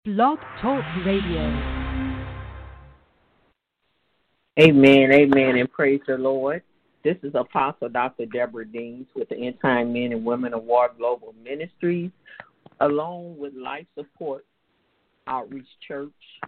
Blog Talk Radio. Amen, amen, and praise the Lord. This is Apostle Dr. Deborah Deans with the End Time Men and Women of War Global Ministries, along with Life Support Outreach Church.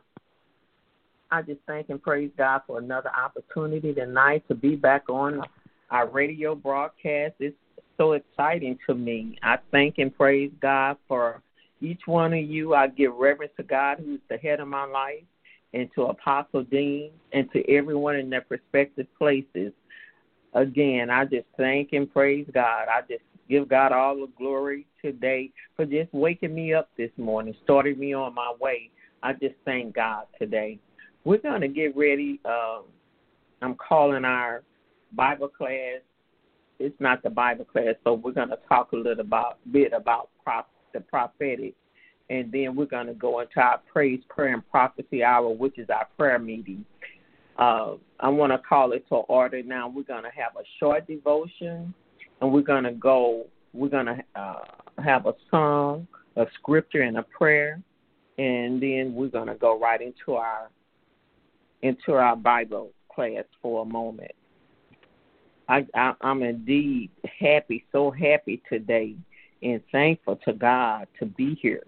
I just thank and praise God for another opportunity tonight to be back on our radio broadcast. It's so exciting to me. I thank and praise God for each one of you. I give reverence to God, who's the head of my life, and to Apostle Dean, and to everyone in their respective places. Again, I just thank and praise God. I just give God all the glory today for just waking me up this morning, starting me on my way. I just thank God today. We're going to get ready. I'm calling our Bible class. It's not the Bible class, so we're going to talk a little bit about the prophetic, and then we're going to go into our praise, prayer, and prophecy hour, which is our prayer meeting. I want to call it to order now. We're going to have a short devotion, and we're going to have a song, a scripture, and a prayer, and then we're going to go right into our Bible class for a moment. I'm indeed happy, so happy today, and thankful to God to be here.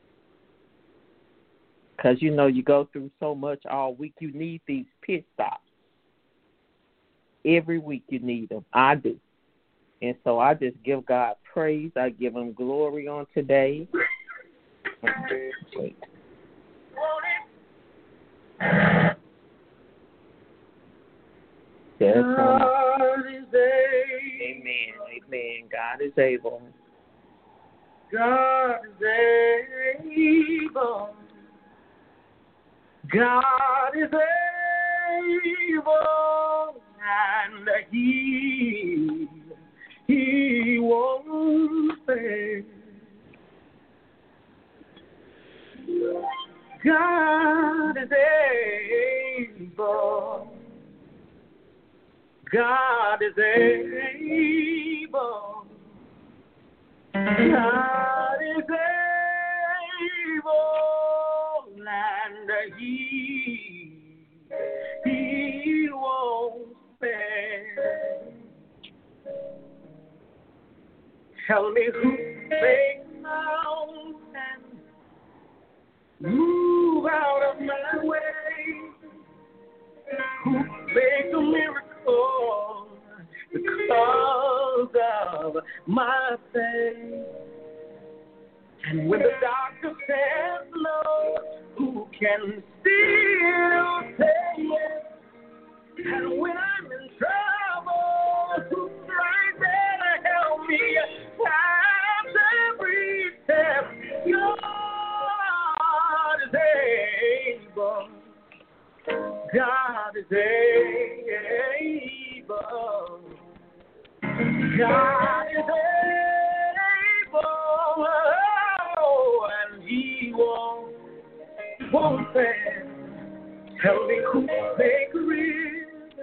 Because, you go through so much all week. You need these pit stops. Every week you need them. I do. And so I just give God praise. I give him glory on today. Wait. God is able. Amen. Amen. God is able. God is able. God is able, and He won't fail. God is able. God is able. God is able, and He won't fail. Tell me who makes mountains move out of my way, who makes a miracle because of my faith. And when the doctor says no, who can still say yes? And when I'm in trouble, who's right there to help me? At every step, God is able. God is able. God is able. And He won't fail. Tell me who make rivers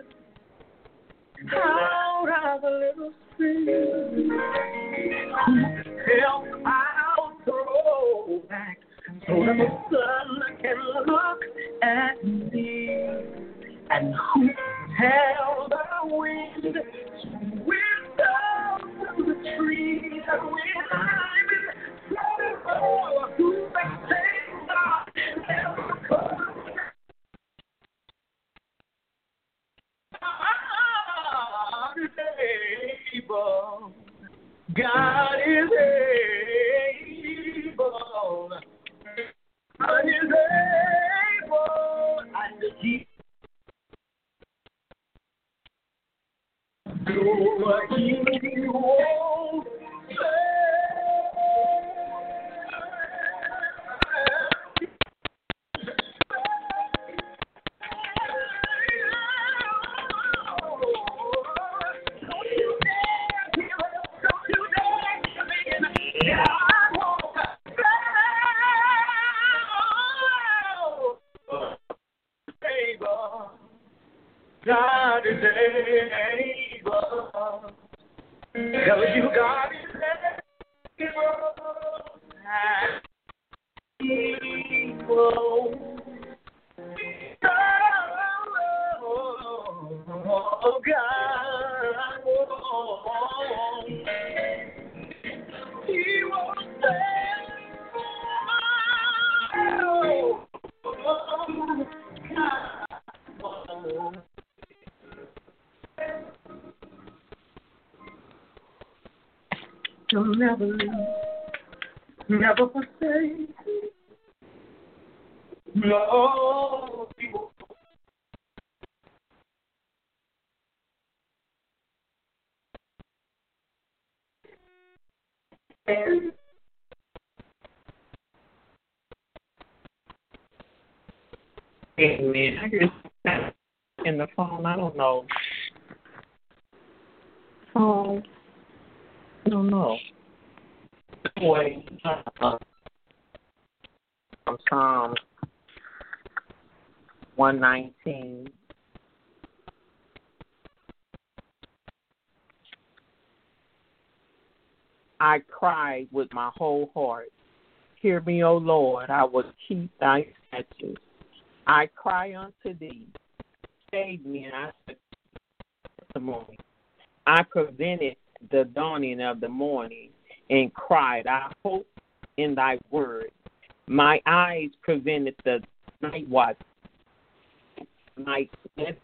out of a little stream, who help out throw back so that the sun can look at me, and who held the wind to wisdom to the trees, and when I'm in trouble, who makes things up and come. God is able. God is able. God is able, and He won't God is able. Tell you God is able. Oh, God, oh, He won't fail. Oh, God. He'll never leave, never forsake. No, He won't. Amen. I hear in the phone. I don't know. Phone. I don't know. Boy, from Psalm 119. I cried with my whole heart. Hear me, O Lord, I will keep thy statutes. I cry unto thee. Save me, and I said testimony. I prevented the dawning of the morning and cried, I hope in thy word. My eyes prevented the night watch. My spirit.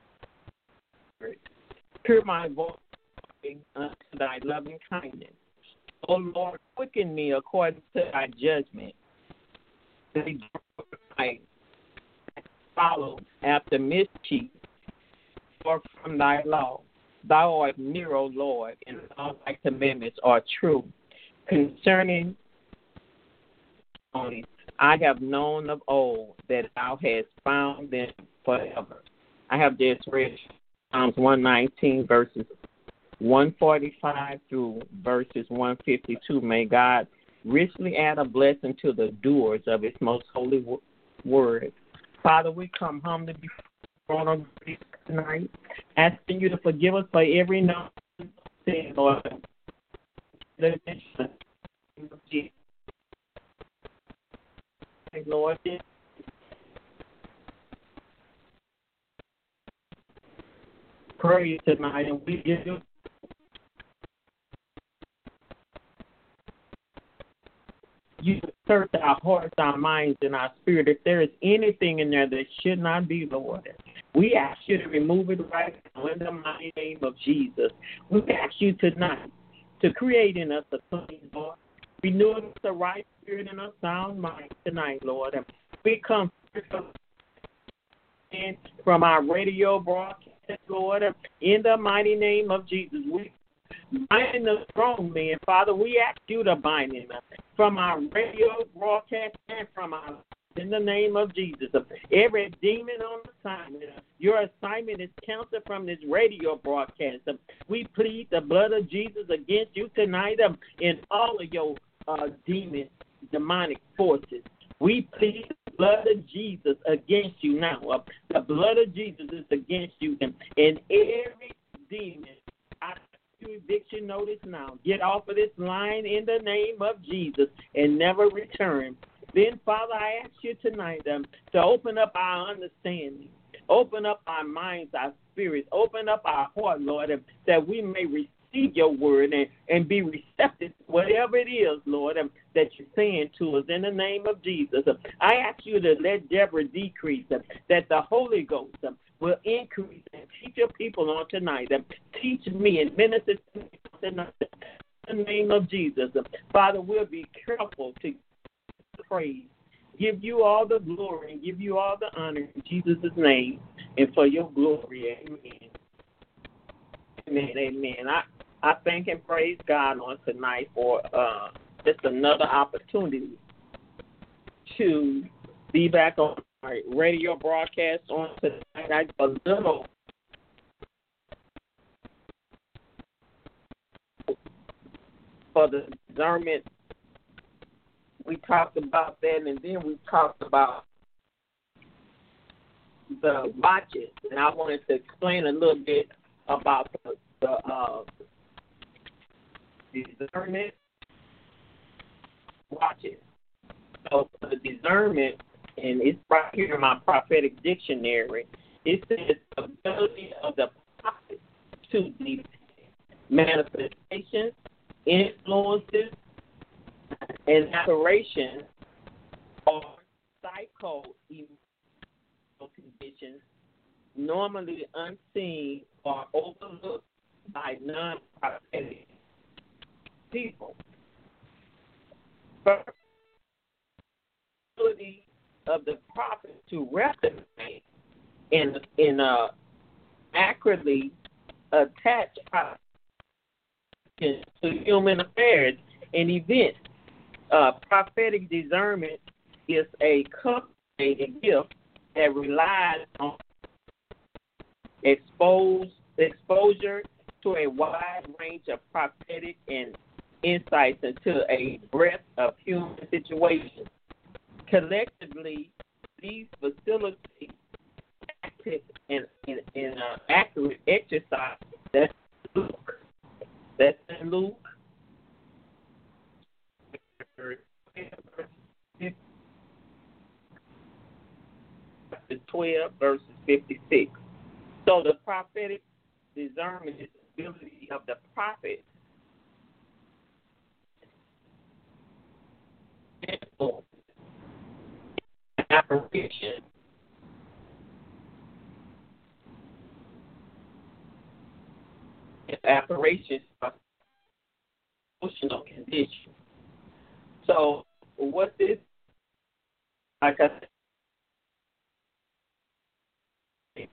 Hear my voice unto thy loving kindness. O Lord, quicken me according to thy judgment. I follow after mischief, or from thy law. Thou art near, O Lord, and all thy commandments are true. Concerning only, I have known of old that thou hast found them forever. I have just read Psalms 119, verses 145 through verses 152. May God richly add a blessing to the doers of His most holy word. Father, we come humbly before you tonight, asking you to forgive us for every known sin, Lord. Lord, pray tonight, and we give you. You search our hearts, our minds, and our spirit. If there is anything in there that should not be, Lord, we ask you to remove it right now in the mighty name of Jesus. We ask you tonight to create in us a clean heart, renewing us a right spirit and a sound mind tonight, Lord. We come from our radio broadcast, Lord, in the mighty name of Jesus. We bind the strong man, Father. We ask you to bind him from our radio broadcast and from our, in the name of Jesus. Every demon on assignment, your assignment is canceled from this radio broadcast. We plead the blood of Jesus against you tonight in all of your demonic forces. We plead the blood of Jesus against you now. The blood of Jesus is against you, and every demon, I eviction notice now. Get off of this line in the name of Jesus and never return. Then, Father, I ask you tonight to open up our understanding, open up our minds, our spirits, open up our heart, Lord, that we may receive your word and be receptive to whatever it is, Lord, that you're saying to us in the name of Jesus. I ask you to let Deborah decrease, that the Holy Ghost will increase and teach your people on tonight. Teach me and minister to me tonight in the name of Jesus. Father, we'll be careful to praise, give you all the glory, and give you all the honor in Jesus' name and for your glory. Amen. Amen. Amen. I thank and praise God on tonight for just another opportunity to be back on our radio broadcast on tonight. A little for the discernment. We talked about that, and then we talked about the watches. And I wanted to explain a little bit about the discernment watches. So for the discernment, and it's right here in my prophetic dictionary. It says the ability of the prophet to detect manifestations, influences, and operations or psycho-emotional conditions normally unseen or overlooked by non-prophetic people. First, the ability of the prophet to recognize and accurately attach to human affairs and events. Prophetic discernment is a cultivated gift that relies on exposure to a wide range of prophetic and insights into a breadth of human situations. Collectively, these facilitate active and accurate exercise. That's Luke. That's in Luke 12, verses 56. So the prophetic discernment is the ability of the prophet apparition of emotional condition. So what this, like I said,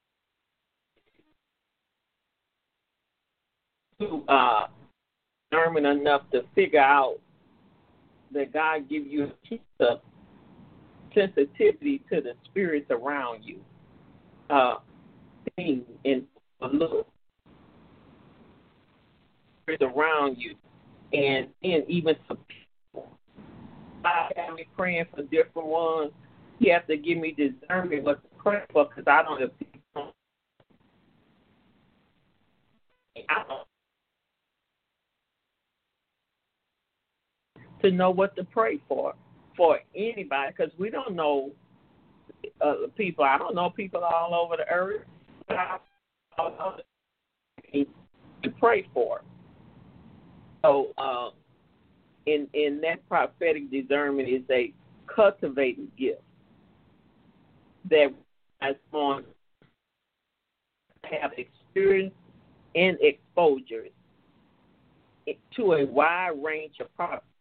to discernment enough to figure out that God give you a piece of sensitivity to the spirits around you, things and look spirits around you, and even to people. God have me praying for different ones. He has to give me discernment what to pray for, because I don't know. To know what to pray for anybody, because we don't know people. I don't know people all over the earth, but I know to pray for. So, in that prophetic discernment is a cultivated gift that has on have experience and exposure to a wide range of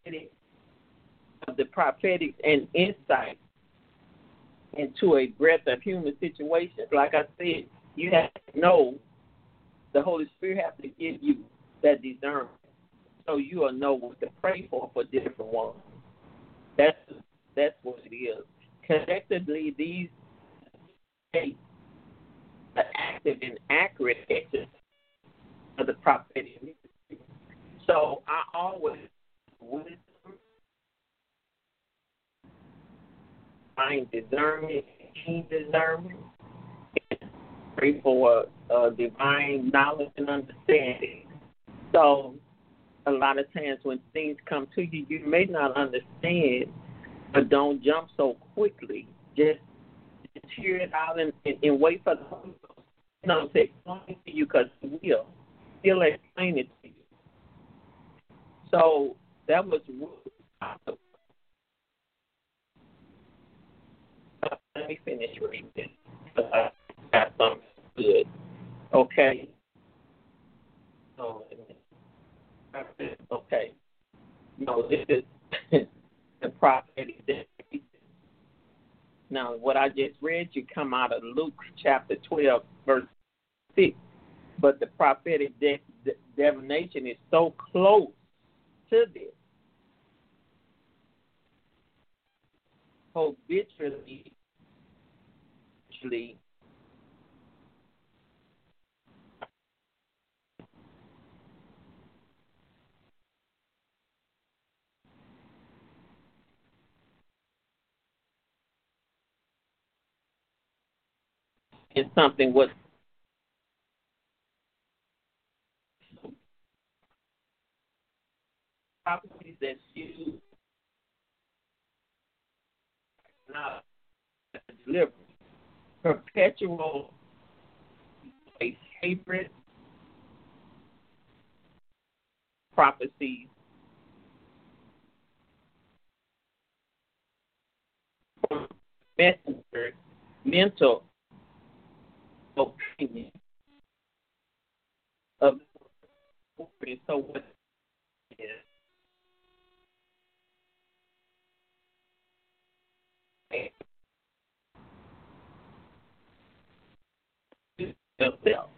the prophetic and insight into a breadth of human situations. Like I said, you have to know, the Holy Spirit has to give you that discernment, so you will know what to pray for different ones. That's what it is. Collectively, these states are active and accurate exercise of the prophetic. So I always find discernment, keen discernment, and pray for divine knowledge and understanding. So a lot of times when things come to you, you may not understand, but don't jump so quickly. Just hear it out and wait for the Holy Ghost to explain it to you, because He'll explain it to you. So that was let me finish reading. I got something good. Okay. Okay. No, this is the prophetic declaration. Now, what I just read you come out of Luke chapter 12, verse 6. But the prophetic divination is so close to this. Habitually is something what properties that you not deliverance. Perpetual a favorite prophecies from messenger mental opinion of the word. So what is yourself?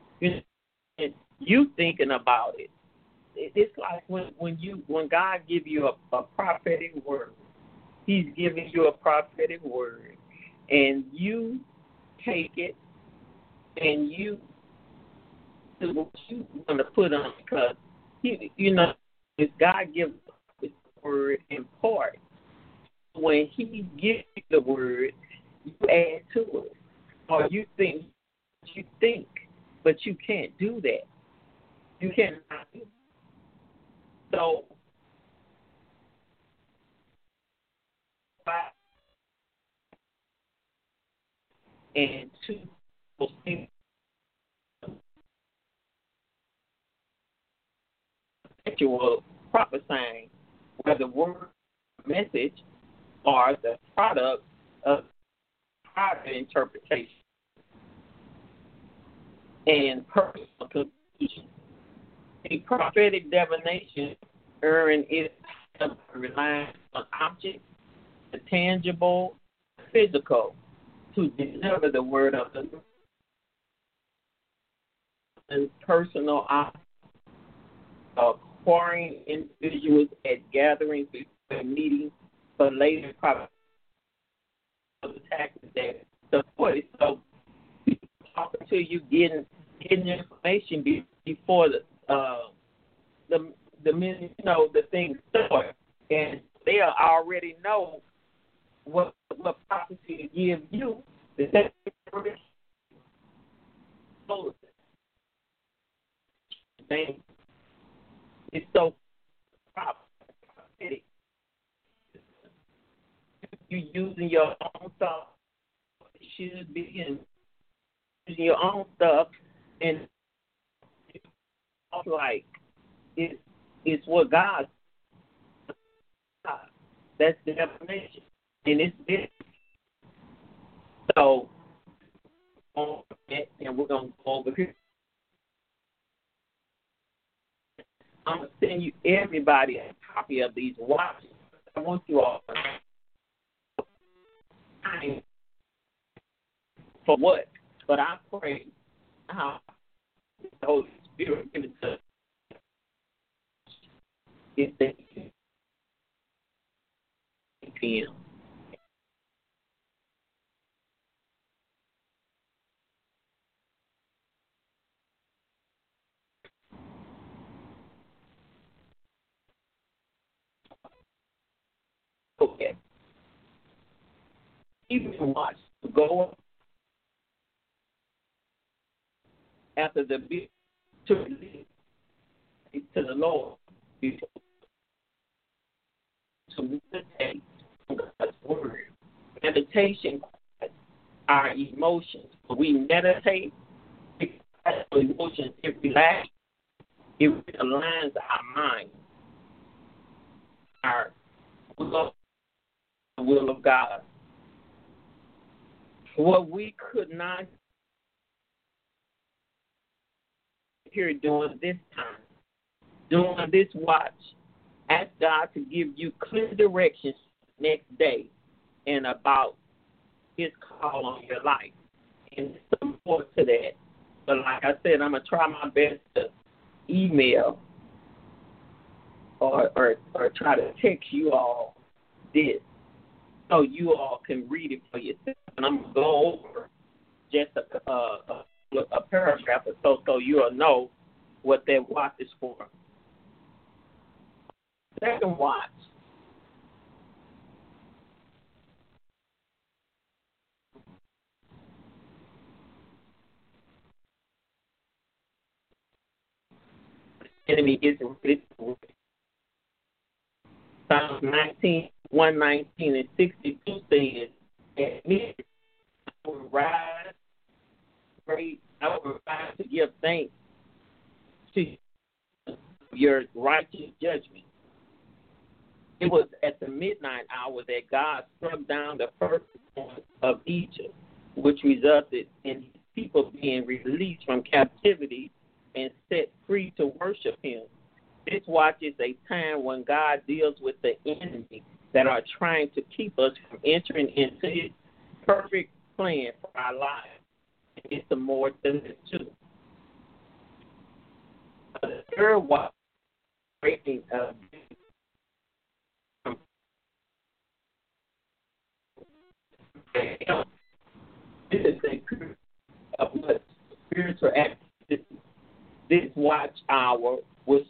You thinking about it. It's like when God give you a prophetic word, He's giving you a prophetic word, and you take it and you do what you want to put on, because if God gives the word in part, when He gives you the word, you add to it, or you think, but you can't do that. You cannot do that. So, and two, sexual prophesying, where the word message are the product of private interpretation and personal conclusion. A prophetic divination earn its reliance on objects, the tangible, physical, to deliver the word of the Lord. And personal acquiring individuals at gatherings before meetings for later prophecy of the tactics that support it. So people talking to you, getting information before the thing starts, and they already know what prophecy to give you. It's so prophetic. You using your own stuff. It should be in using your own stuff, and it's like it's what God. That's the definition, and it's this. So, and we're gonna go over here. I'm gonna send you everybody a copy of these watches. I want you all for what? But I pray how the Holy Spirit give it to if they can. Okay. Even watch go after the big to the Lord to meditate on God's word. Meditation our emotions. When we meditate, our emotions, it relaxes, it aligns our mind, our will of God. What we could not hear during this time, during this watch, ask God to give you clear directions next day and about His call on your life. And some more to that. But like I said, I'm going to try my best to email or try to text you all this so you all can read it for yourself. And I'm going to go over just a paragraph or so you'll know what that watch is for. Second watch. The enemy is ready to win. Psalms 19, 119 and 62 says, at midnight I will rise to give thanks to your righteous judgment. It was at the midnight hour that God struck down the firstborn of Egypt, which resulted in his people being released from captivity and set free to worship him. This watch is a time when God deals with the enemy that are trying to keep us from entering into his perfect plan for our lives. It's the more than this too. The third watch, breaking of this is a period of what spiritual activity. This watch hour was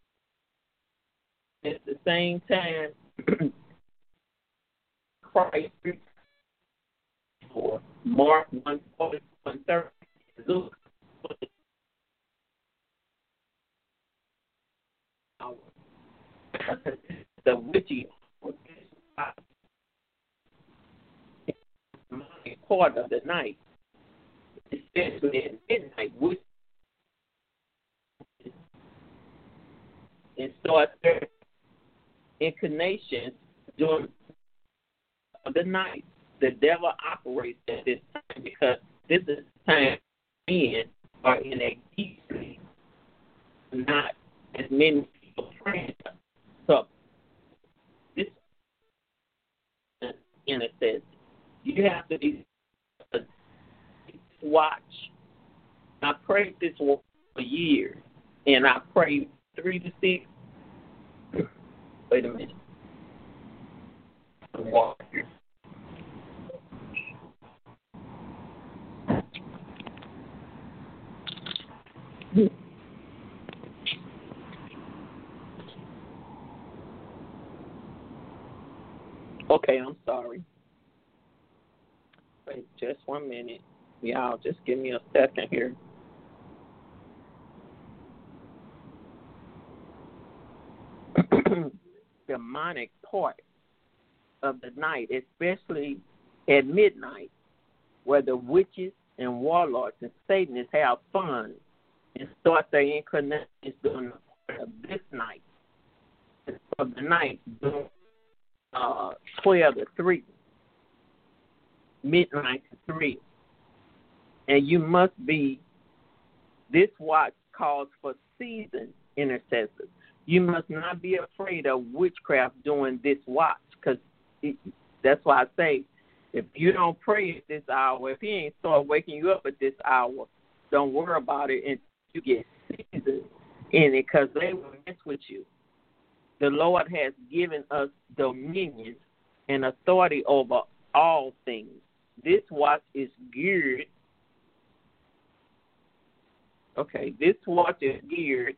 at the same time Christ for Mark 1:40, 1:30, Luke the witchy part of the night, especially at midnight, which and start their inclinations during the night. The devil operates at this time because this is the time men are in a deep sleep, not as many people praying. So this in a sense, you have to be watch. I prayed this for years, and I prayed 3 to 6. Wait a minute. Okay, I'm sorry. Wait just 1 minute. Y'all, just give me a second here. Demonic part of the night, especially at midnight, where the witches and warlords and Satanists have fun and start their inclinations during the part of this night, of the night, 12 to 3, midnight to 3. And you must be, this watch calls for seasoned intercessors. You must not be afraid of witchcraft during this watch, because that's why I say, if you don't pray at this hour, if he ain't start waking you up at this hour, don't worry about it until you get seasoned in it, because they will mess with you. The Lord has given us dominion and authority over all things. This watch is geared. Okay, this watch is geared.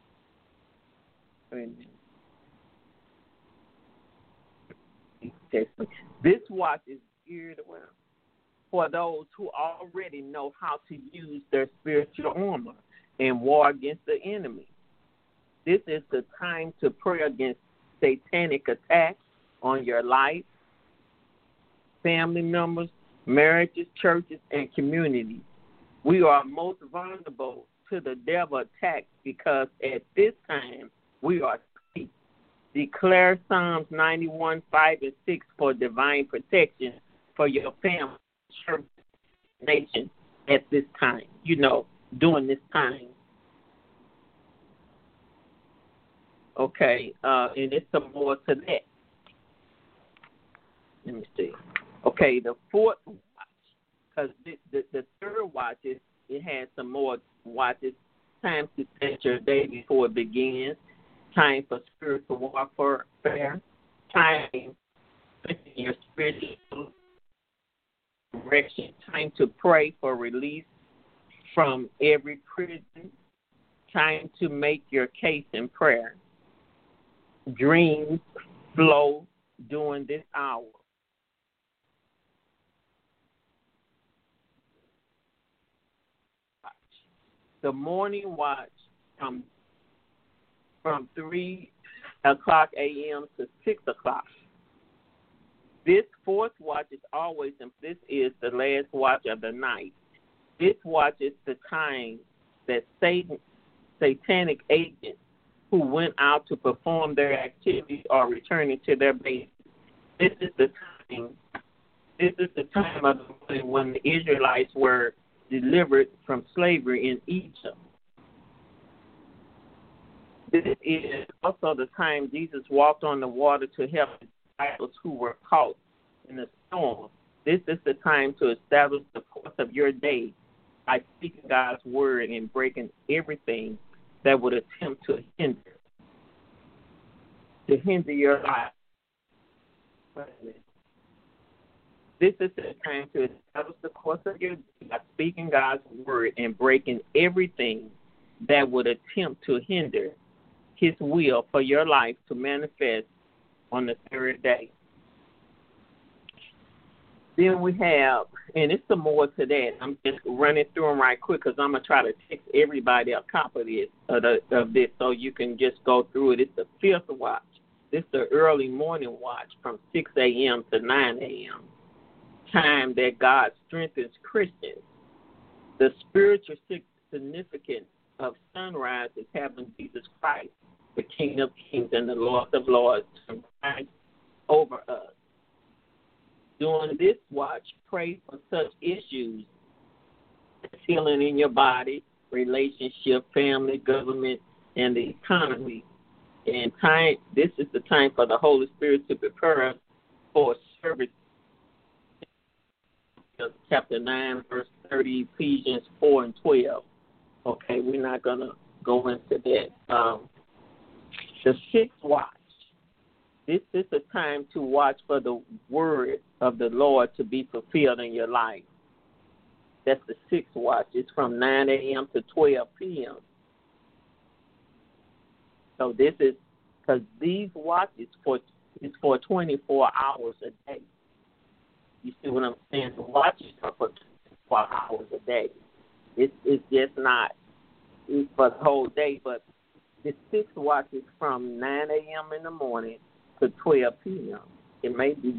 This watch is geared around for those who already know how to use their spiritual armor and war against the enemy. This is the time to pray against satanic attacks on your life, family members, marriages, churches, and communities. We are most vulnerable to the devil attacks because at this time we are asleep. Declare Psalms 91, 5, and 6 for divine protection for your family, church, nation at this time, during this time. Okay, and there's some more to that. Let me see. Okay, the fourth watch, because the third watch it has some more watches. Time to set your day before it begins. Time for spiritual warfare. Time for your spiritual direction. Time to pray for release from every prison. Time to make your case in prayer. Dreams flow during this hour. The morning watch from 3 o'clock a.m. to 6 o'clock. This fourth watch is always, and this is the last watch of the night. This watch is the time that satanic agents who went out to perform their activities are returning to their base. This is the time. This is the time of the morning when the Israelites were delivered from slavery in Egypt. This is also the time Jesus walked on the water to help the disciples who were caught in the storm. This is the time to establish the course of your day by speaking God's word and breaking everything that would attempt to hinder your life. This is the time to establish the course of your day by speaking God's word and breaking everything that would attempt to hinder His will for your life to manifest on the third day. Then we have, and it's some more to that. I'm just running through them right quick because I'm going to try to text everybody a copy of this so you can just go through it. It's the fifth watch. This is the early morning watch from 6 a.m. to 9 a.m., time that God strengthens Christians. The spiritual significance of sunrise is having Jesus Christ, the King of Kings and the Lord of Lords, to rise over us. During this watch, pray for such issues as healing in your body, relationship, family, government, and the economy. And this is the time for the Holy Spirit to prepare us for service. Chapter 9, verse 30, Ephesians 4 and 12. Okay, we're not going to go into that. The sixth watch. This is the time to watch for the word of the Lord to be fulfilled in your life. That's the sixth watch. It's from 9 a.m. to 12 p.m. So this is, because these watches is for 24 hours a day. You see what I'm saying? The watches are for 24 hours a day. It's just not it's for the whole day, but the sixth watch is from 9 a.m. in the morning to 12 p.m. It may be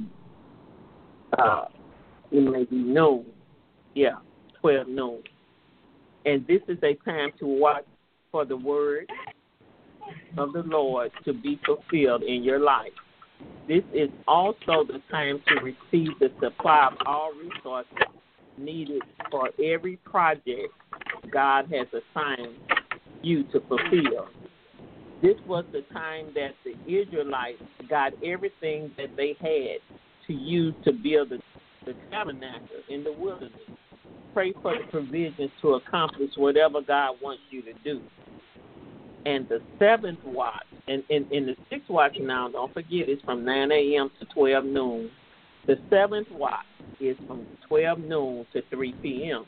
noon. Yeah, 12 noon. And this is a time to watch for the word of the Lord to be fulfilled in your life. This is also the time to receive the supply of all resources needed for every project God has assigned you to fulfill. This was the time that the Israelites got everything that they had to use to build the tabernacle in the wilderness. Pray for the provisions to accomplish whatever God wants you to do. And the seventh watch, and in the sixth watch now, don't forget, it's from 9 a.m. to 12 noon. The seventh watch is from 12 noon to 3 p.m.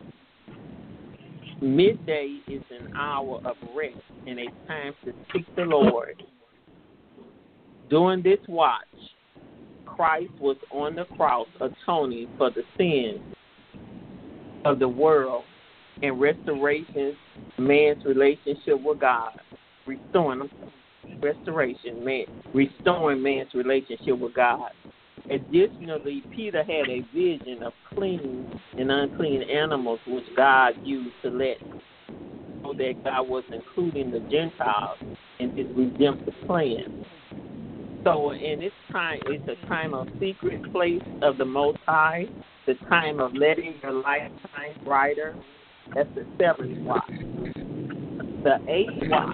Midday is an hour of rest and a time to seek the Lord. During this watch, Christ was on the cross atoning for the sins of the world and restoration man's relationship with God. Restoring man's relationship with God. Additionally, Peter had a vision of clean and unclean animals which God used to let know that God was including the Gentiles in his redemptive plan. So in this time, it's a time of secret place of the Most High, the time of letting your light shine brighter. That's the seventh watch. The eighth watch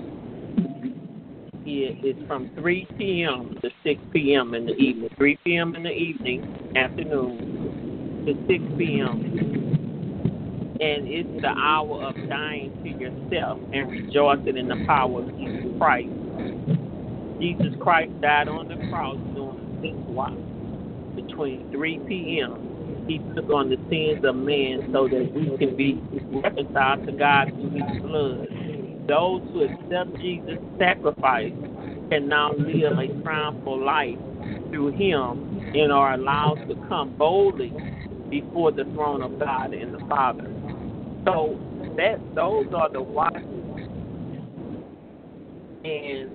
is from 3 p.m. to 6 p.m. in the evening. 3 p.m. in the evening, afternoon, to 6 p.m. And it's the hour of dying to yourself and rejoicing in the power of Jesus Christ. Jesus Christ died on the cross during the sixth watch. Between 3 p.m., he took on the sins of man so that we can be reconciled to God through his blood. Those who accept Jesus' sacrifice can now live a triumphal life through him and are allowed to come boldly before the throne of God and the Father. So those are the watches. And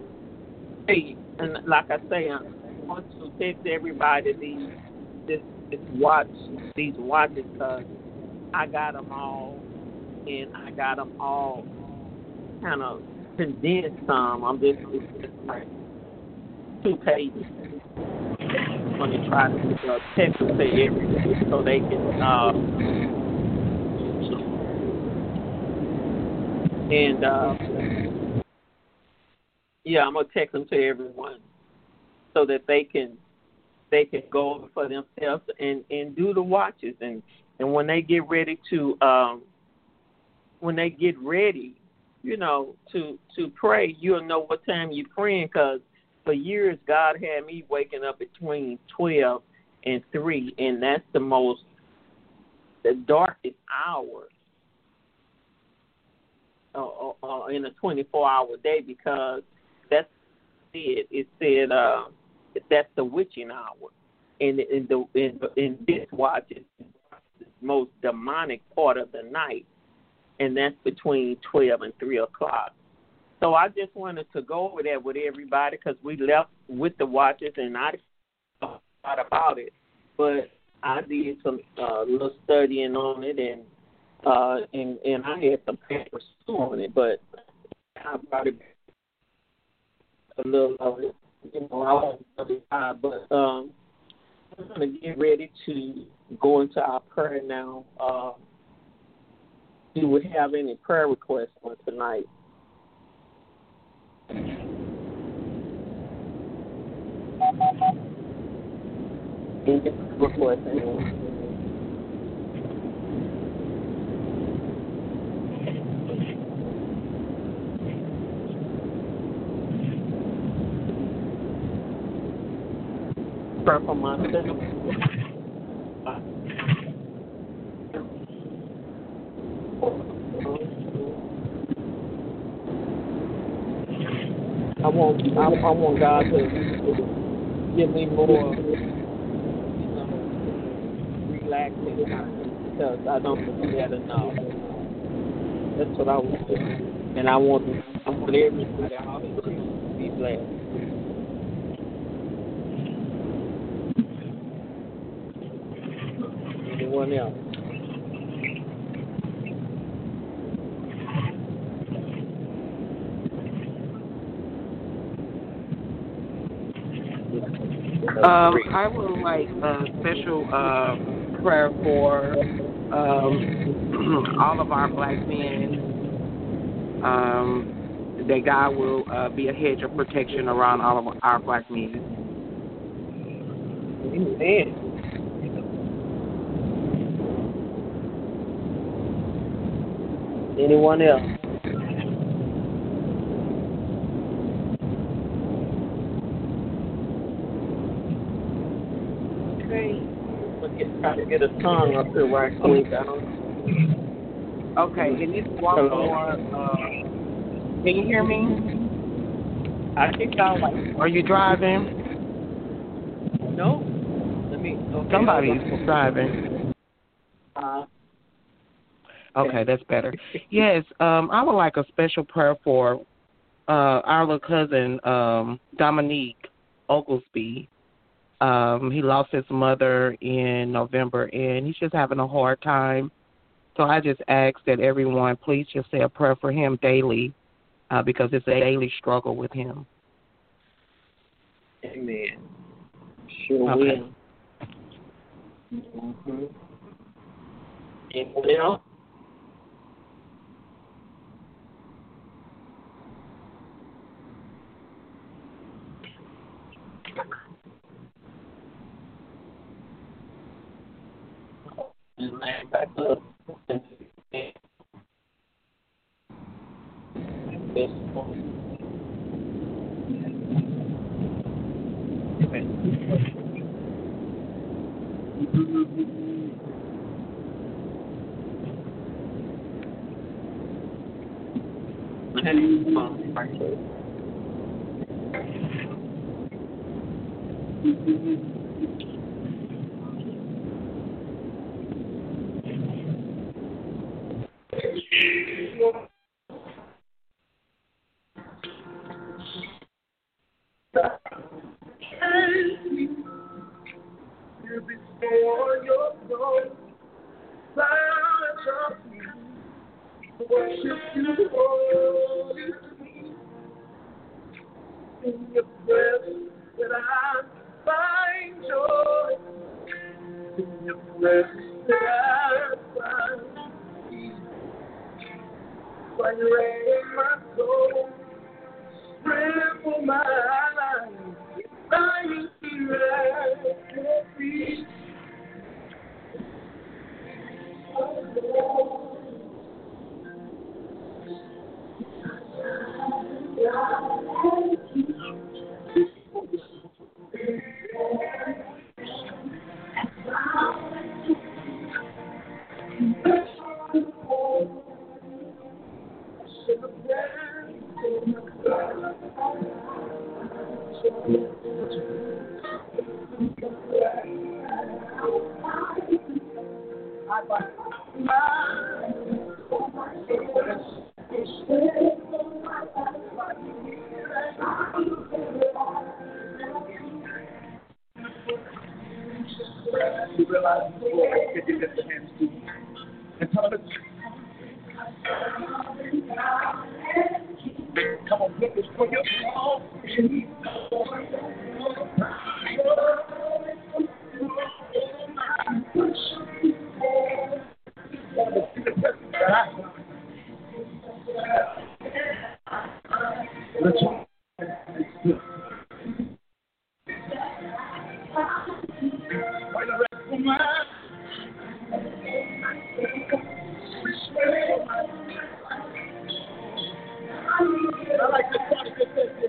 like I say, I want to text everybody these watches because I got them all, and I got them all kind of condensed. It's like 2 pages. I'm going to try to text them to everyone so they can, I'm going to text them to everyone so that they can go over for themselves and do the watches, and when they get ready to to pray, you'll know what time you're praying, because for years God had me waking up between 12 and 3, and that's the darkest hour in a 24-hour day, because that's it. It said that's the witching hour, and in this watch is the most demonic part of the night, and that's between 12 and 3 o'clock. So I just wanted to go over that with everybody, because we left with the watches, and I thought about it, but I did some little studying on it, and I had some papers on it, but I brought it a little of it. I won't but I'm going to get ready to go into our prayer now. Do we have any prayer requests for tonight? Any requests, anyone? Prayer for myself. I want God to give me more, relaxing time, because I don't do that enough. That's what I want to do, and I want everybody out to be blessed. Anyone else? I would like a special prayer for all of our black men, that God will be a hedge of protection around all of our black men. Amen. Anyone else? Try to get a song up here right quick. Okay, and this one more. Can you hear me? I think I'll like. Are you driving? No. Okay, somebody's driving. Okay, that's better. Yes, I would like a special prayer for our little cousin, Dominique Oglesby. He lost his mother in November, and he's just having a hard time. So I just ask that everyone please just say a prayer for him daily, because it's a daily struggle with him. Amen. Sure okay. will. Mm-hmm. Anyone else? Back up. You restore your soul, Worship you, holy, in your presence that I find joy, in your presence that I find peace. Find rain my soul, strength for my life, I need to be. You realize that you lift the hands to and tell them, come on, get this for your I like this part of this.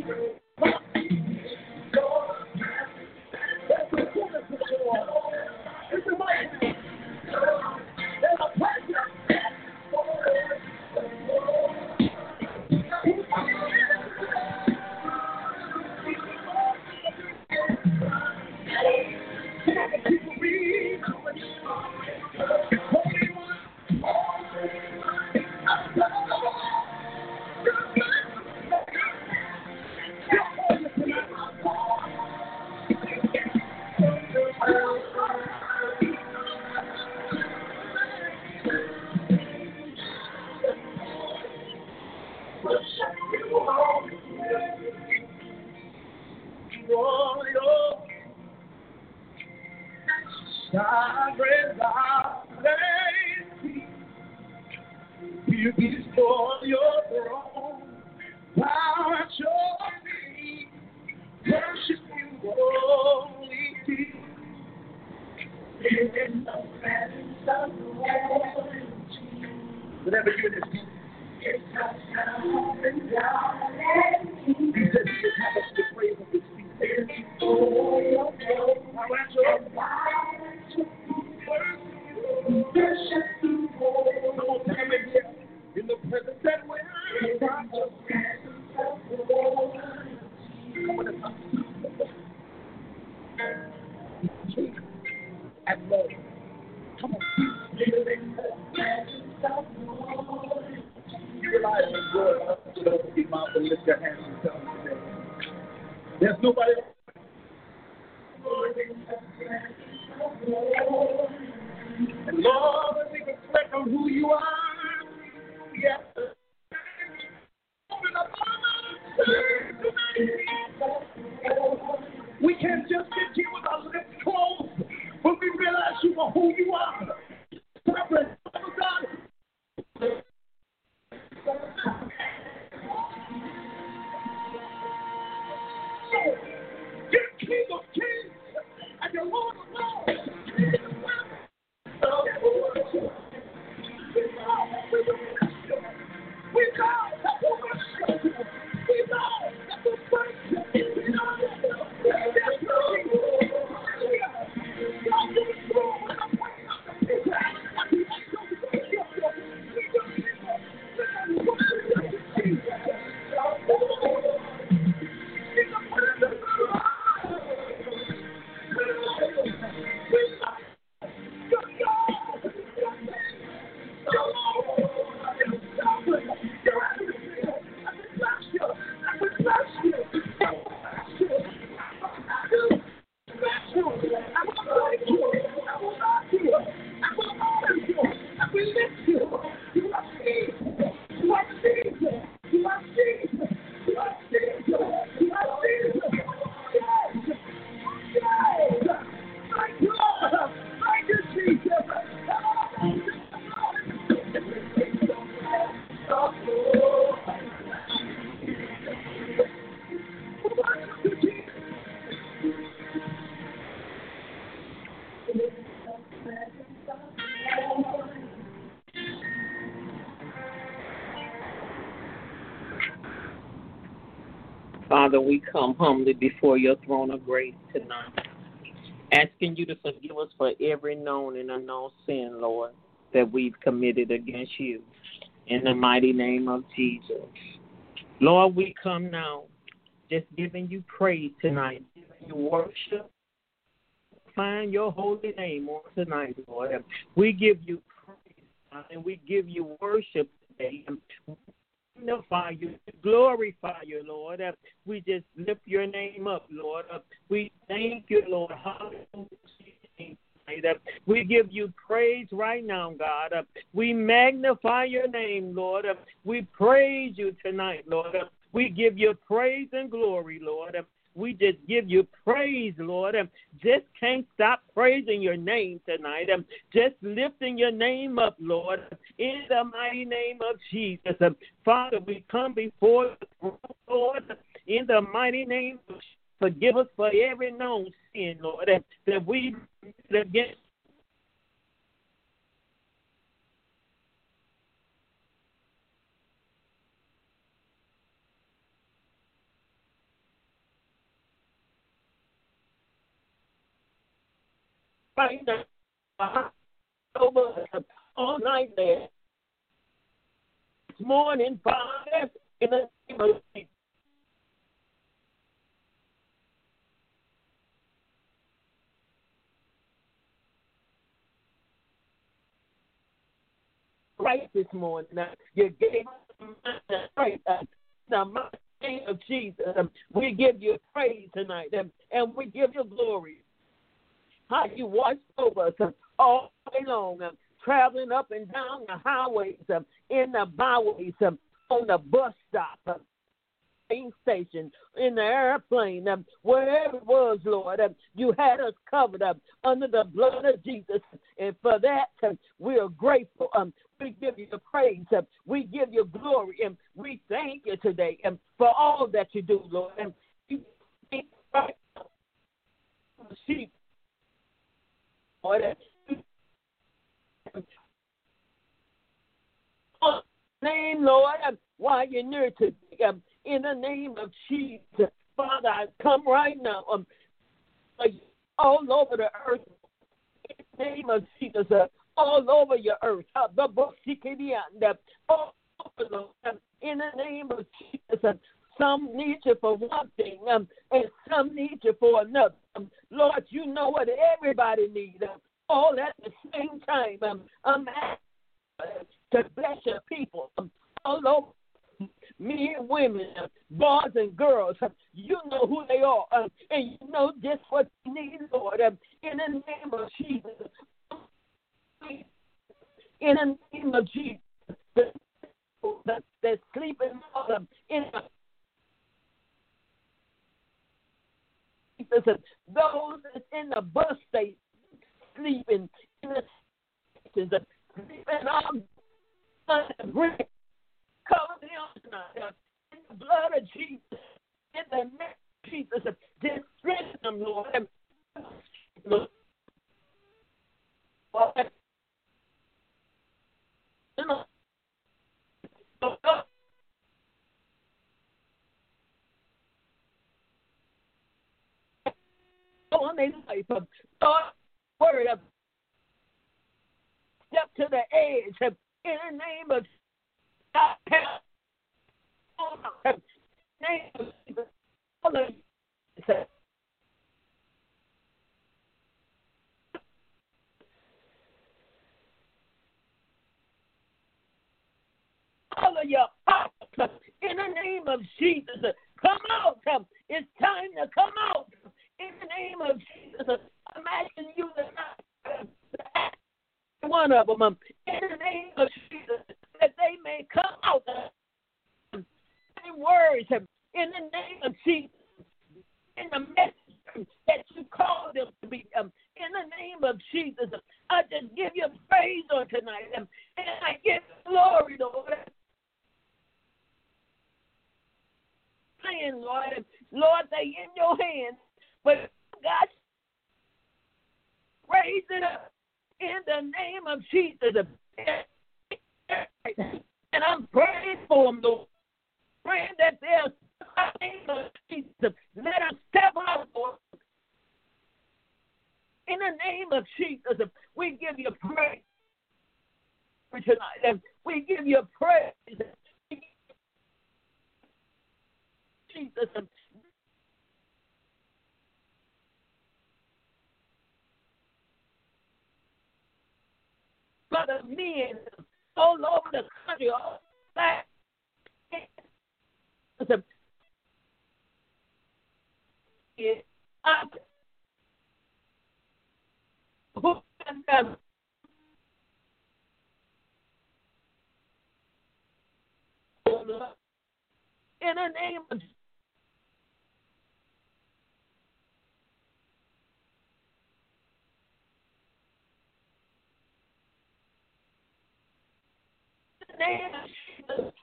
You restore your throne, bow at your feet, worship you, holy King. In the presence of the Lord, whatever you in this, it's a sound and down and he said he would have us to praise of his feet. Oh, your throne, bow at your feet, worship you, holy King. Come on, tell him again. In the presence that we're in, the presence of the Lord. Come on, King and Lord. Come on. In the presence of the Lord. You realize the Lord wants you to open your mouth and lift your hands and tell him today. There's nobody. And Lord, as we reflect on who you are. Yes. We can't just sit here with our lips closed when we realize you are who you are. God. You're King of Kings and you're Lord of Lords. We know that the worship you. We know that the worship you. We know that the worship you. Father, we come humbly before your throne of grace tonight, asking you to forgive us for every known and unknown sin, Lord, that we've committed against you. In the mighty name of Jesus. Lord, we come now just giving you praise tonight, giving you worship. Find your holy name on tonight, Lord. We give you praise and we give you worship today. Magnify you, glorify you, Lord. We just lift your name up, Lord. We thank you, Lord. Hallelujah. We give you praise right now, God. We magnify your name, Lord. We praise you tonight, Lord. We give you praise and glory, Lord. We just give you praise, Lord. Just can't stop praising your name tonight. Just lifting your name up, Lord, in the mighty name of Jesus. Father, we come before you, Lord, in the mighty name of Jesus. Forgive us for every known sin, Lord, that we against. Right now, over all night there. This morning, Father, in the name of Jesus. Right this morning, you gave us right the mighty name of Jesus. We give you praise tonight, and we give you glory. How you watched over us all day long, traveling up and down the highways, in the byways, on the bus stop, train station, in the airplane, wherever it was, Lord, you had us covered up under the blood of Jesus, and for that we are grateful. We give you the praise, we give you glory, and we thank you today for all that you do, Lord. And you sheep, Lord, name, Lord, while you're near to in the name of Jesus, Father, I come right now all over the earth in the name of Jesus, all over your earth, all over, in the name of Jesus. Some need you for one thing, and some need you for another. Lord, you know what everybody needs, all at the same time. I'm asking to bless your people all over, men and women, boys and girls. You know who they are, and you know just what you need, Lord. In the name of Jesus. In the name of Jesus. They're sleeping in the those that's in the bus station, sleeping in the stations, sleeping on the brick, cover them tonight, in the blood of Jesus, in the name of Jesus, just strengthen them, Lord. On their life, Lord, word up, step to the edge, in the name of God, name of Jesus, all of your hearts, in the name of Jesus, come out. It's time to come out. In the name of Jesus, I'm asking you to one of them, in the name of Jesus, that they may come out in words, in the name of Jesus, in the message that you called them to be, in the name of Jesus. I just give you praise on tonight, and I give glory, Lord. Lord, they in your hands. But God, raise it up the name of Jesus. And I'm praying for them, Lord. Praying that they'll, in the name of Jesus, let us step out, Lord. In the name of Jesus, we give you praise tonight. We give you praise. Jesus. Brother, men all over the country, all back. In the name of Jesus,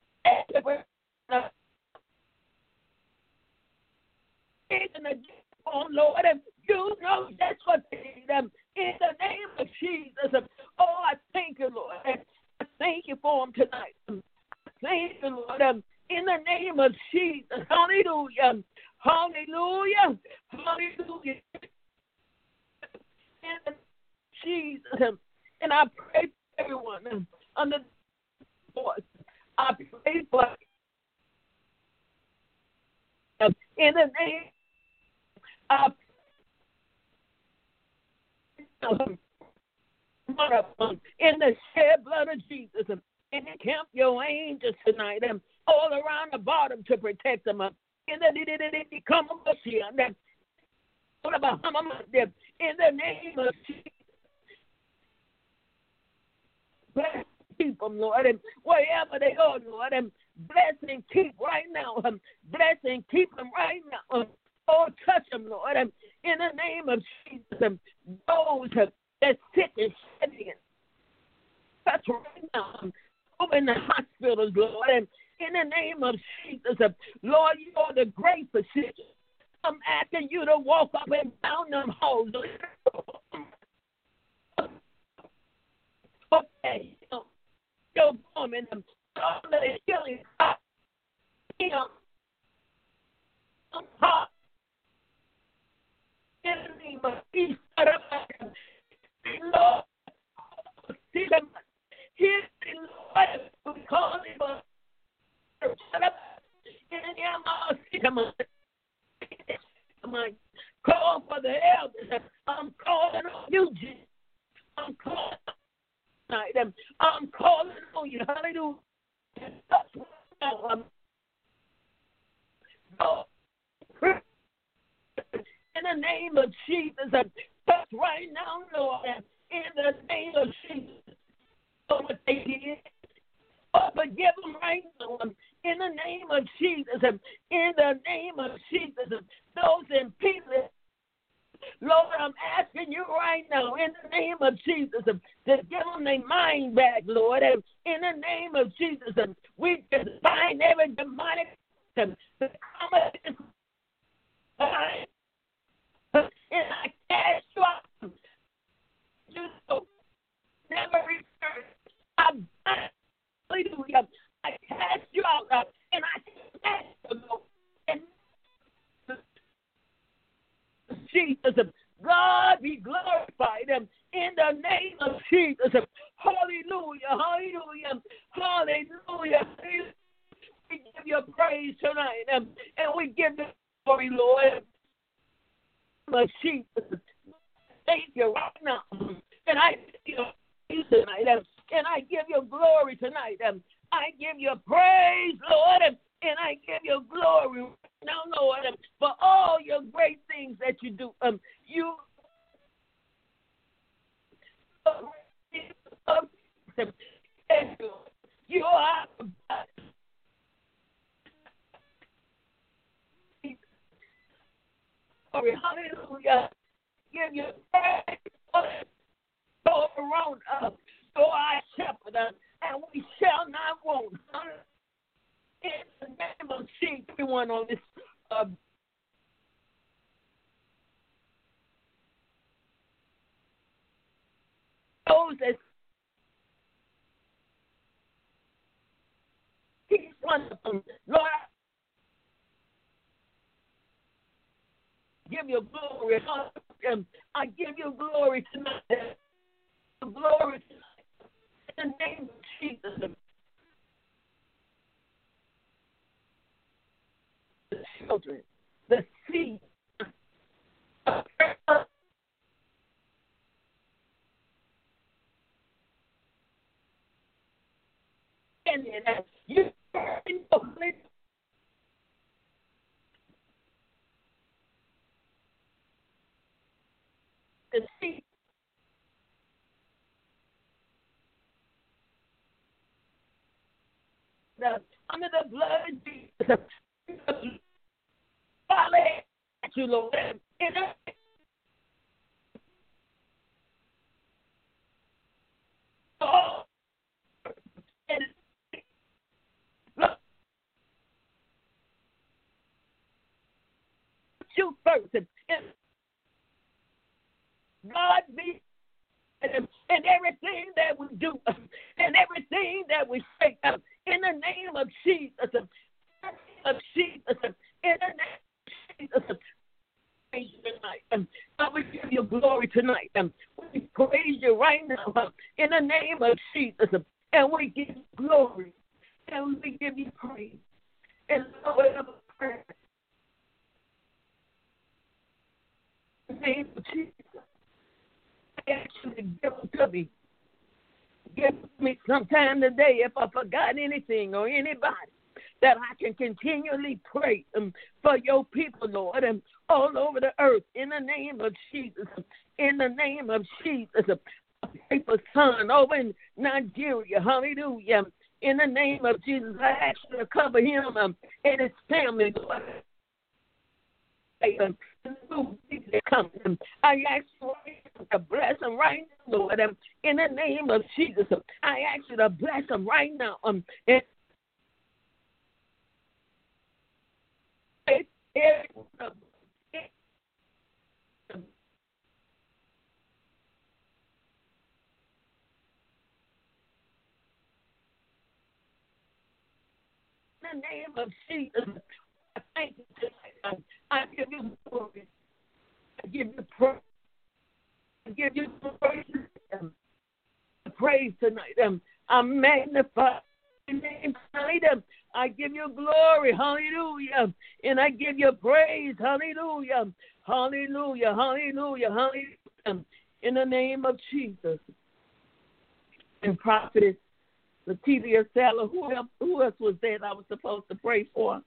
oh Lord, you know that's what they need. In the name of Jesus, oh, I thank you, Lord. I thank you for them tonight. Thank you, Lord. In the name of Jesus, hallelujah, hallelujah, hallelujah. In the name of Jesus, and I pray for everyone under the voice. I pray for in the name of in the shed blood of Jesus, and encamp your angels tonight and all around the bottom to protect them. In the name of Jesus, bless people, Lord, and wherever they are, Lord, and bless and keep right now. Bless and keep them right now. Oh, touch them, Lord, and in the name of Jesus, those that sick and shedding, touch right now. Open the hospitals, Lord, and in the name of Jesus, Lord, you are the great physician. I'm asking you to walk up and down them halls. Okay, you're coming, all the healing, in the name of Jesus, Lord, see them, hear the Lord, we call him, call for the elders. I'm calling on you, Jesus. I'm calling on you. I'm calling on you. Hallelujah. In the name of Jesus, touch right now, Lord. In the name of Jesus, what they did. Oh, forgive them right now. In the name of Jesus, in the name of Jesus, those in people, Lord, I'm asking you right now, in the name of Jesus, to give them their mind back, Lord. In the name of Jesus, we just bind every demonic to come against and I cast you out. You know, never return. I bind. Hallelujah. I cast you out and I cast you out. And Jesus, God be glorified in the name of Jesus. Hallelujah, hallelujah, hallelujah. We give you praise tonight and we give you glory, Lord. Jesus, thank you right now. And I give you praise tonight. And I give you glory tonight. I give you praise, Lord, and I give you glory now, Lord, for all your great things that you do. You are hallelujah. Give you praise, go around us. So our shepherd, and we shall not want. In the name of Jesus, everyone on this those that He's wonderful. Lord, I give you glory. I give you glory tonight. Glory tonight. In the name of Jesus. The children, the seed. And you the seed. Under the blood of Jesus. Follow you, Lord. Oh, you first. God be and everything that we do and everything that we say in the name of Jesus. Of Jesus. In the name of Jesus. Praise you tonight. God, we give you glory tonight. We praise you right now in the name of Jesus. And we give you glory. And we give you praise. And whatever prayer. In the name of Jesus. I ask you to give it to me. Give me sometime today if I forgot anything or anybody that I can continually pray for your people, Lord, and all over the earth in the name of Jesus. In the name of Jesus. I pray for son over in Nigeria. Hallelujah. In the name of Jesus, I ask you to cover him and his family, Lord. I ask you to bless them right now, Lord. In the name of Jesus, I ask you to bless them right now. In the name of Jesus, I thank you tonight. I give you glory. I give you praise. I give you praise tonight. I magnify your name tonight. I give you glory. Hallelujah. And I give you praise. Hallelujah. Hallelujah. Hallelujah. Hallelujah. In the name of Jesus. And prophetess Lativia Saller, who else was that I was supposed to pray for?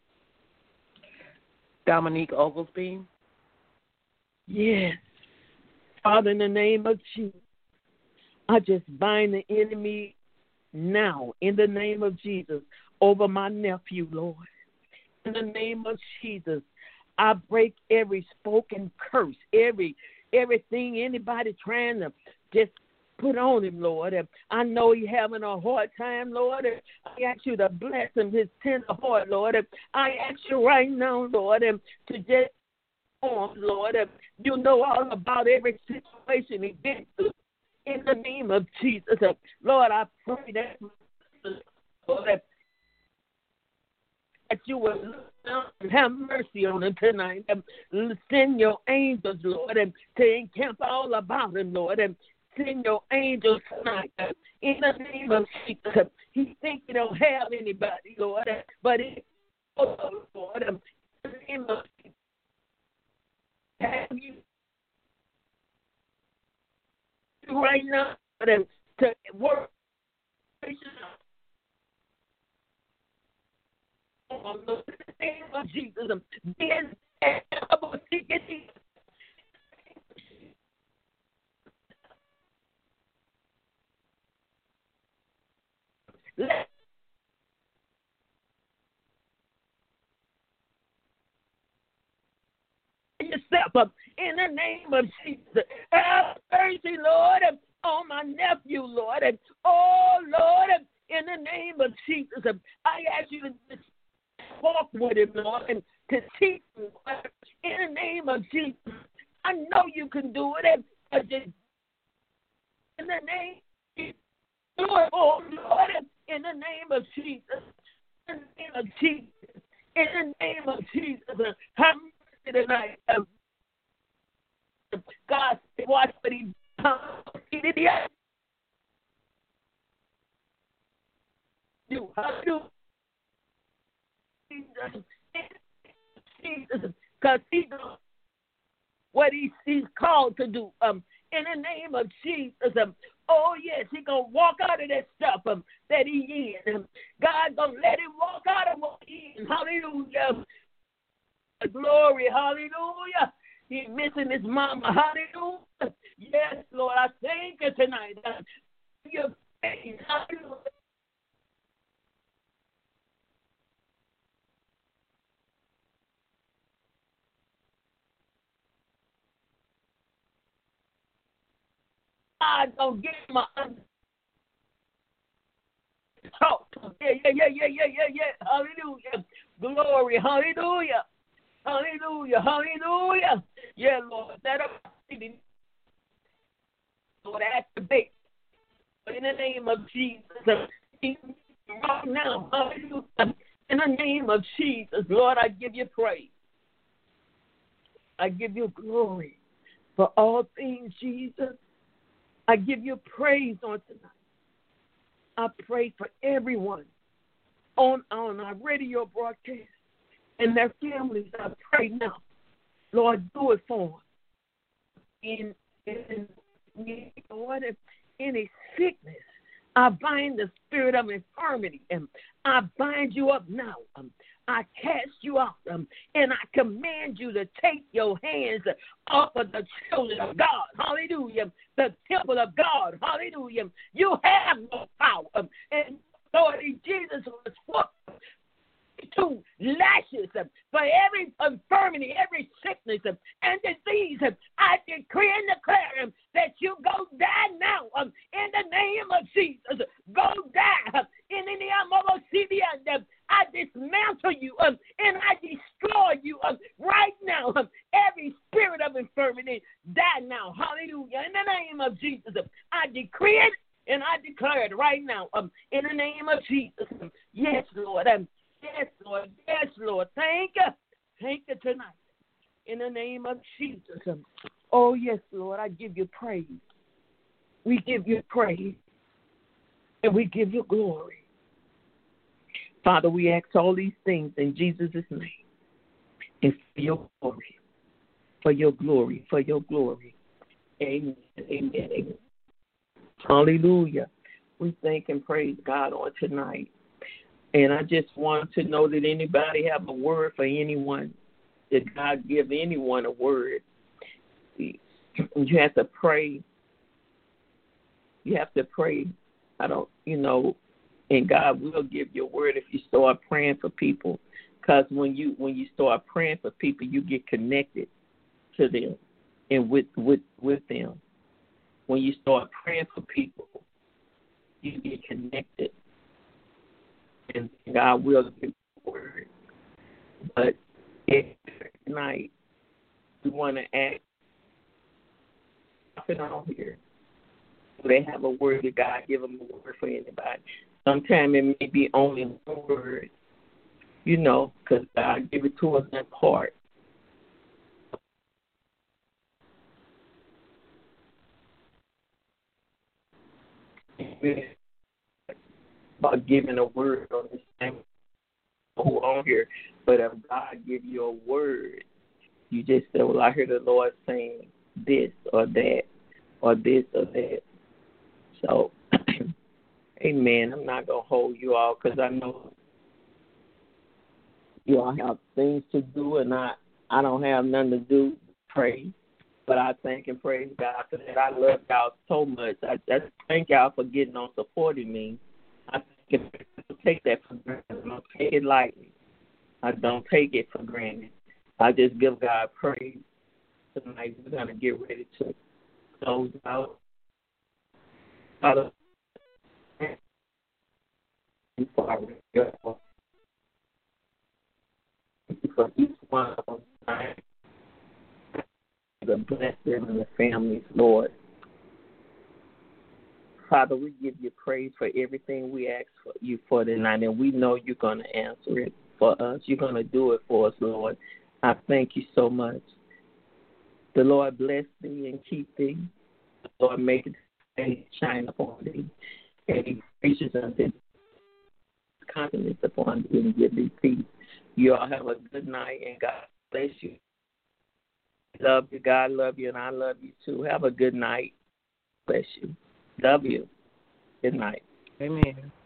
Dominique Oglesby. Yes. Father, in the name of Jesus, I just bind the enemy now in the name of Jesus over my nephew, Lord. In the name of Jesus, I break every spoken curse, everything anybody trying to just put on him, Lord. I know he's having a hard time, Lord. I ask you to bless him, his tender heart, Lord. I ask you right now, Lord, to just Lord. You know all about every situation he's been through. In the name of Jesus, Lord, I pray that, Lord, that you will look down and have mercy on him tonight. Send your angels, Lord, to encamp all about him, Lord. Send your angels tonight. In the name of Jesus, he thinks he don't have anybody, Lord, but he, Lord, in the name of Jesus, have you right now to work. In the name of Jesus, let yourself up in the name of Jesus. Have mercy, Lord, on my nephew, Lord. Oh, Lord, in the name of Jesus, I ask you to just walk with him, Lord, and to teach him, Lord, in the name of Jesus. I know you can do it. But just in the name of Jesus. Lord, oh Lord, in the name of Jesus. In the name of Jesus. In the name of Jesus. Have mercy tonight. God, watch what he does. Hallelujah. Jesus, because he knows what he's called to do. In the name of Jesus. Oh, yes, he going to walk out of that stuff that he in. God going to let him walk out of what he in. Hallelujah. Glory, hallelujah. He's missing his mama. Hallelujah. Yes, Lord, I thank you tonight. Your faith. Hallelujah. God don't give him a talk. Yeah. Hallelujah. Glory. Hallelujah. Hallelujah. Hallelujah. Yeah, Lord. That Lord, activate. In the name of Jesus. Right now. Hallelujah. In the name of Jesus. Lord, I give you praise. I give you glory for all things, Jesus. I give you praise on tonight. I pray for everyone on our radio broadcast and their families. I pray now, Lord, do it for them. In any sickness, I bind the spirit of infirmity, and I bind you up now. I cast you out, and I command you to take your hands off of the children of God. Hallelujah. The temple of God. Hallelujah. You have no power. And Lord Jesus was for 2 lashes for every infirmity, every sickness and disease. I decree and declare that you go die now in the name of Jesus. Go die in the name of CBN. I dismantle you and I destroy you right now. Every spirit of infirmity, die now. Hallelujah. In the name of Jesus, I decree it and I declare it right now. In the name of Jesus. Yes, Lord. Yes, Lord. Yes, Lord. Thank you. Thank you tonight. In the name of Jesus. Oh, yes, Lord. I give you praise. We give you praise. And we give you glory. Father, we ask all these things in Jesus' name. And for your glory. For your glory. For your glory. Amen. Amen. Amen. Hallelujah. We thank and praise God on tonight. And I just want to know that anybody have a word for anyone, that God give anyone a word. You have to pray. You have to pray. And God will give you a word if you start praying for people. Because when you start praying for people, you get connected to them and with them. When you start praying for people, you get connected. And God will give you a word. But tonight, we want to ask it on here. So they have a word that God give them a word for anybody. Sometimes it may be only one word, because God give it to us in part. About giving a word on this thing on here, but if God give you a word, you just say, well, I hear the Lord saying this or that or this or that. So, amen. I'm not going to hold you all because I know you all have things to do and I don't have nothing to do. Pray. But I thank and praise God for that. I love y'all so much. I thank y'all for getting on supporting me. I don't take that for granted. I don't take it lightly. I don't take it for granted. I just give God praise. Tonight we're going to get ready to close out. Father, for each one of them, the bless them and the families, Lord. Father, we give you praise for everything we ask for you for tonight, and we know you're going to answer it for us. You're going to do it for us, Lord. I thank you so much. The Lord bless thee and keep thee. The Lord make his face shine upon thee, and he gracious unto thee, countenance upon thee, and give thee peace. You all have a good night, and God bless you. Love you, God love you, and I love you too. Have a good night. Bless you. Love you. Good night. Amen.